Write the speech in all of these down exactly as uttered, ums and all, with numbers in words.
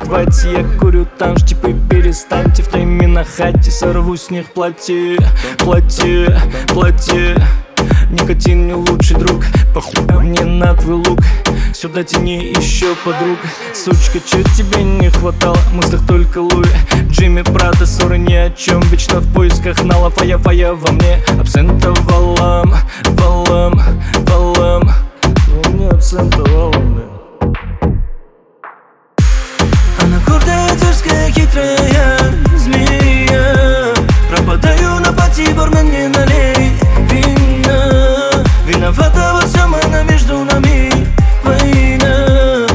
хватит, я курю там, типа перестаньте. В тайме на хате сорву с них платье, платье, платье. Никотин не лучший друг, похуй мне на твой лук. Сюда тяни еще подруг. Сучка, чё тебе не хватало? В мыслях только Луи, Джимми, Прада, ссоры ни о чем. Вечно в поисках нала, фая, фая во мне. Абсента валам, валам, валам. Во мне абсента валам, да. Она гордая, дерзкая, хитрая змея. Пропадаю на пати, бармен, не налей вина. Виновата во всем, она между нами война.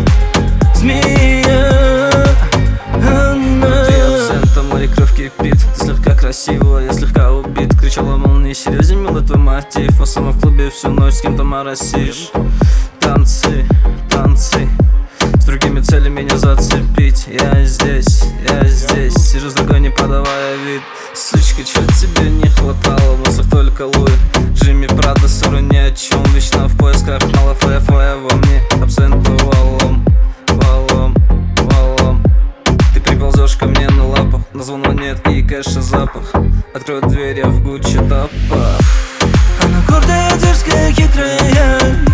Змея, она. Ты абсента, море кровь кипит. Ты слегка красивая, я слегка убит. Кричала, мол, не серьезен, милый твой мотив. А сама в клубе всю ночь с кем-то моросишь. Танцы, танцы, с другими целями меня зацепить. Я здесь, я здесь, сижу с другой, не подавая вид. Сучка, чё тебе не хватало? В мыслях только Луи, Джимми, Прада, ссоры ни о чем. Вечно в поисках нала, фая, фая во мне. Абсента валом, валом, валом. Ты приползешь ко мне на лапах, на звона нет и кэша запах. Открою дверь, я в Гуччи топах. Она гордая, дерзкая, хитрая